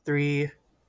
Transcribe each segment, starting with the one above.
Three,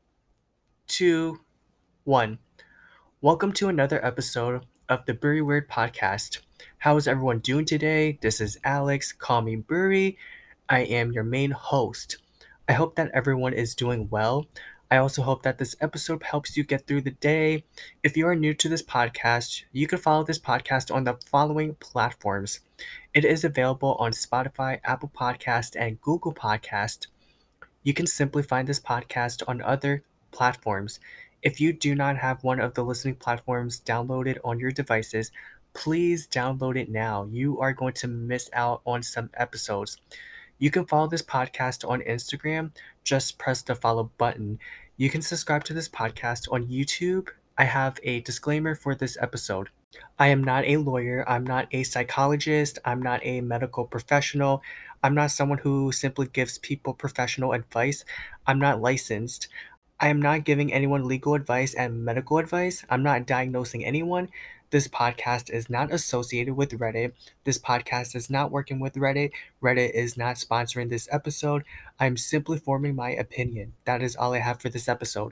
two, one. Welcome to another episode of the Bury Weird podcast. How is everyone doing today? This is Alex. Call me Bury. I am your main host. I hope that everyone is doing well. I also hope that this episode helps you get through the day. If you are new to this podcast, you can follow this podcast on the following platforms. It is available on Spotify, Apple Podcast, and Google Podcast. You can simply find this podcast on other platforms. If you do not have one of the listening platforms downloaded on your devices, please download it now. You are going to miss out on some episodes. You can follow this podcast on Instagram. Just press the follow button. You can subscribe to this podcast on YouTube. I have a disclaimer for this episode. I am not a lawyer. I'm not a psychologist. I'm not a medical professional. I'm not someone who simply gives people professional advice. I'm not licensed. I am not giving anyone legal advice and medical advice. I'm not diagnosing anyone. This podcast is not associated with Reddit. This podcast is not working with Reddit. Reddit is not sponsoring this episode. I'm simply forming my opinion. That is all I have for this episode.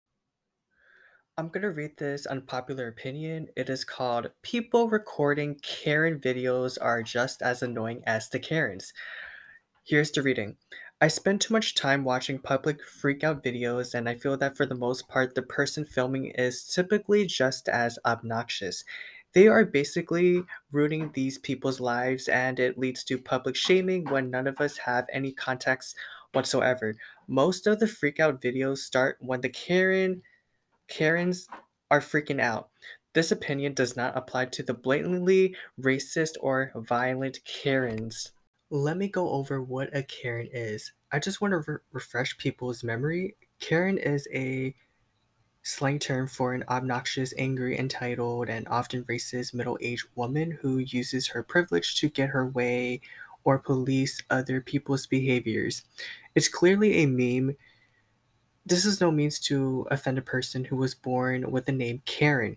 I'm going to read this unpopular opinion. It is called People Recording Karen Videos Are Just as Annoying as the Karens. Here's the reading. I spend too much time watching public freakout videos, and I feel that for the most part, the person filming is typically just as obnoxious. They are basically ruining these people's lives, and it leads to public shaming when none of us have any context whatsoever. Most of the freakout videos start when the Karens are freaking out. This opinion does not apply to the blatantly racist or violent Karens. Let me go over what a Karen is. I just want to refresh people's memory. Karen is a slang term for an obnoxious, angry, entitled, and often racist middle aged woman who uses her privilege to get her way or police other people's behaviors. It's clearly a meme. This is no means to offend a person who was born with the name Karen.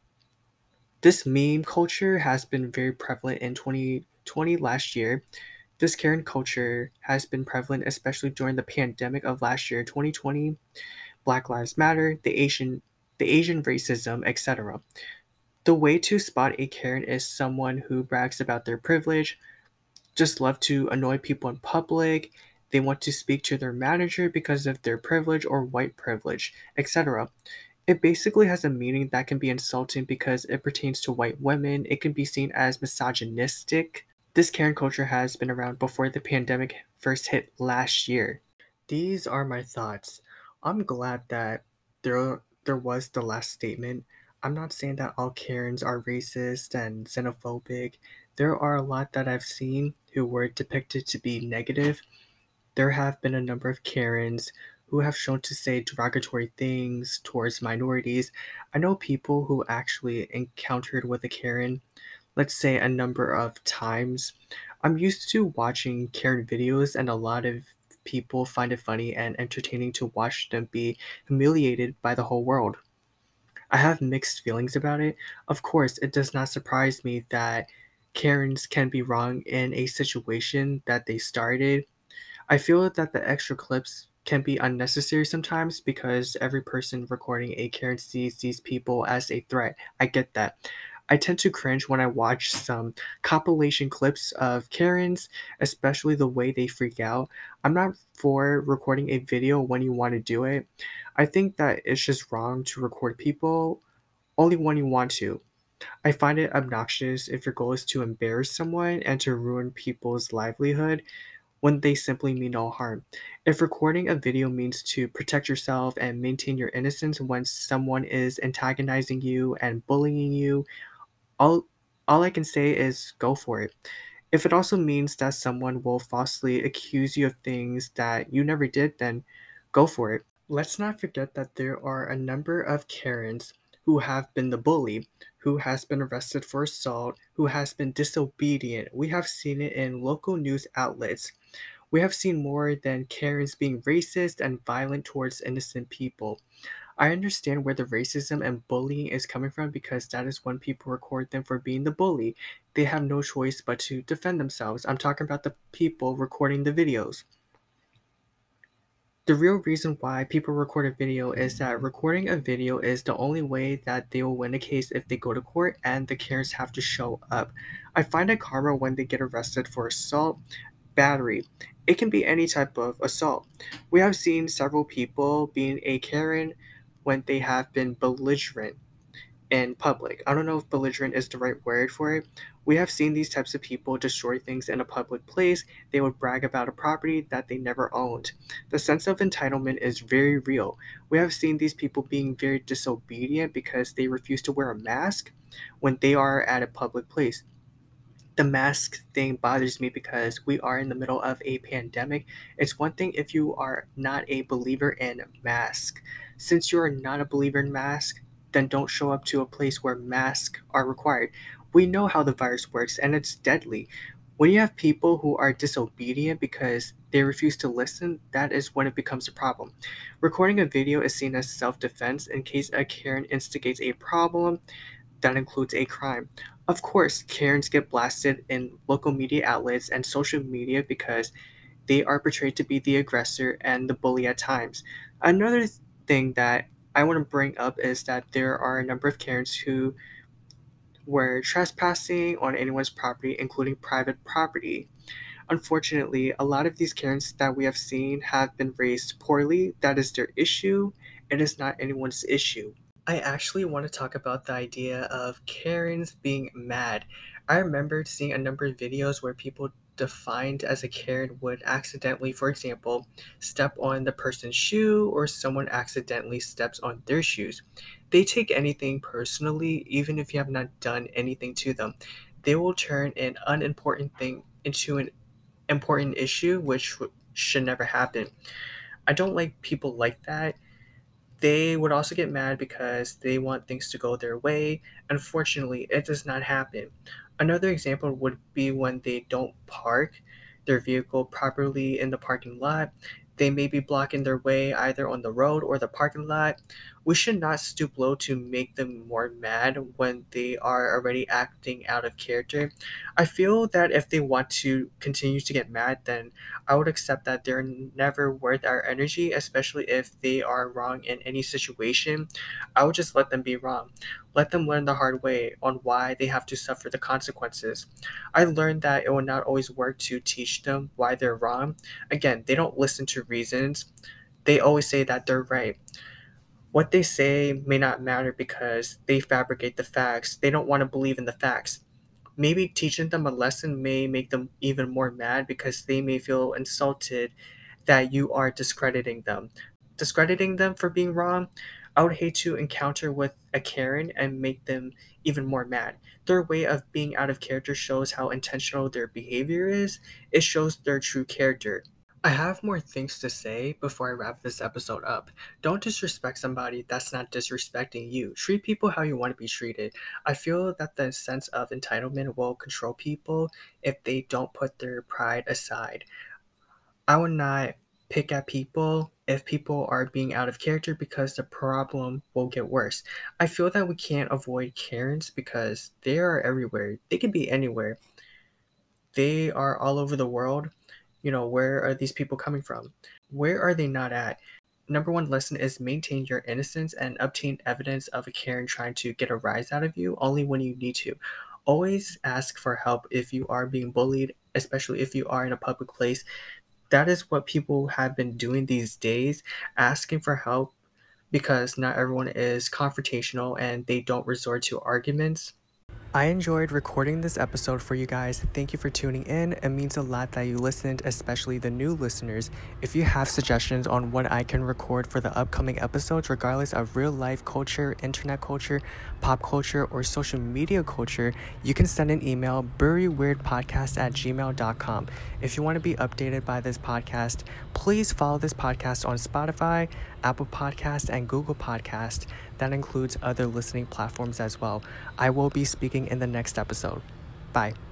This meme culture has been very prevalent in 2020 last year. This Karen culture has been prevalent especially during the pandemic of last year, 2020, Black Lives Matter, the Asian racism, etc. The way to spot a Karen is someone who brags about their privilege, just love to annoy people in public, they want to speak to their manager because of their privilege or white privilege, etc. It basically has a meaning that can be insulting because it pertains to white women. It can be seen as misogynistic. This Karen culture has been around before the pandemic first hit last year. These are my thoughts. I'm glad that there was the last statement. I'm not saying that all Karens are racist and xenophobic. There are a lot that I've seen who were depicted to be negative. There have been a number of Karens who have shown to say derogatory things towards minorities. I know people who actually encountered with a Karen, let's say a number of times. I'm used to watching Karen videos, and a lot of people find it funny and entertaining to watch them be humiliated by the whole world. I have mixed feelings about it. Of course, it does not surprise me that Karens can be wrong in a situation that they started. I feel that the extra clips can be unnecessary sometimes because every person recording a Karen sees these people as a threat. I get that. I tend to cringe when I watch some compilation clips of Karens, especially the way they freak out. I'm not for recording a video when you want to do it. I think that it's just wrong to record people only when you want to. I find it obnoxious if your goal is to embarrass someone and to ruin people's livelihood when they simply mean no harm. If recording a video means to protect yourself and maintain your innocence when someone is antagonizing you and bullying you, all all I can say is go for it. If it also means that someone will falsely accuse you of things that you never did, then go for it. Let's not forget that there are a number of Karens who have been the bully, who has been arrested for assault, who has been disobedient. We have seen it in local news outlets. We have seen more than Karens being racist and violent towards innocent people. I understand where the racism and bullying is coming from because that is when people record them for being the bully. They have no choice but to defend themselves. I'm talking about the people recording the videos. The real reason why people record a video is that recording a video is the only way that they will win a case if they go to court and the Karens have to show up. I find it karma when they get arrested for assault, battery. It can be any type of assault. We have seen several people being a Karen when they have been belligerent in public. I don't know if belligerent is the right word for it. We have seen these types of people destroy things in a public place. They would brag about a property that they never owned. The sense of entitlement is very real. We have seen these people being very disobedient because they refuse to wear a mask when they are at a public place. The mask thing bothers me because we are in the middle of a pandemic. It's one thing if you are not a believer in mask. Since you are not a believer in mask, then don't show up to a place where masks are required. We know how the virus works and it's deadly. When you have people who are disobedient because they refuse to listen, that is when it becomes a problem. Recording a video is seen as self defense in case a Karen instigates a problem that includes a crime. Of course, Karens get blasted in local media outlets and social media because they are portrayed to be the aggressor and the bully at times. Another thing that I want to bring up is that there are a number of Karens who were trespassing on anyone's property, including private property. Unfortunately, a lot of these Karens that we have seen have been raised poorly. That is their issue. It is not anyone's issue. I actually want to talk about the idea of Karens being mad. I remember seeing a number of videos where people defined as a Karen would accidentally, for example, step on the person's shoe or someone accidentally steps on their shoes. They take anything personally, even if you have not done anything to them. They will turn an unimportant thing into an important issue, which should never happen. I don't like people like that. They would also get mad because they want things to go their way. Unfortunately, it does not happen. Another example would be when they don't park their vehicle properly in the parking lot. They may be blocking their way either on the road or the parking lot. We should not stoop low to make them more mad when they are already acting out of character. I feel that if they want to continue to get mad, then I would accept that they're never worth our energy, especially if they are wrong in any situation. I would just let them be wrong. Let them learn the hard way on why they have to suffer the consequences. I learned that it will not always work to teach them why they're wrong. Again, they don't listen to reasons. They always say that they're right. What they say may not matter because they fabricate the facts. They don't want to believe in the facts. Maybe teaching them a lesson may make them even more mad because they may feel insulted that you are discrediting them. Discrediting them for being wrong, I would hate to encounter with a Karen and make them even more mad. Their way of being out of character shows how intentional their behavior is. It shows their true character. I have more things to say before I wrap this episode up. Don't disrespect somebody that's not disrespecting you. Treat people how you want to be treated. I feel that the sense of entitlement will control people if they don't put their pride aside. I would not pick at people if people are being out of character because the problem will get worse. I feel that we can't avoid Karens because they are everywhere. They can be anywhere. They are all over the world. Where are these people coming from? Where are they not at? Number one lesson is maintain your innocence and obtain evidence of a Karen trying to get a rise out of you only when you need to. Always ask for help if you are being bullied, especially if you are in a public place. That is what people have been doing these days, asking for help because not everyone is confrontational and they don't resort to arguments. I enjoyed recording this episode for you guys. Thank you for tuning in. It means a lot that you listened, especially the new listeners. If you have suggestions on what I can record for the upcoming episodes, regardless of real life culture, internet culture, pop culture, or social media culture, you can send an email, buryweirdpodcast@gmail.com. If you want to be updated by this podcast, please follow this podcast on Spotify, Apple Podcast, and Google Podcast. That includes other listening platforms as well. I will be speaking in the next episode. Bye.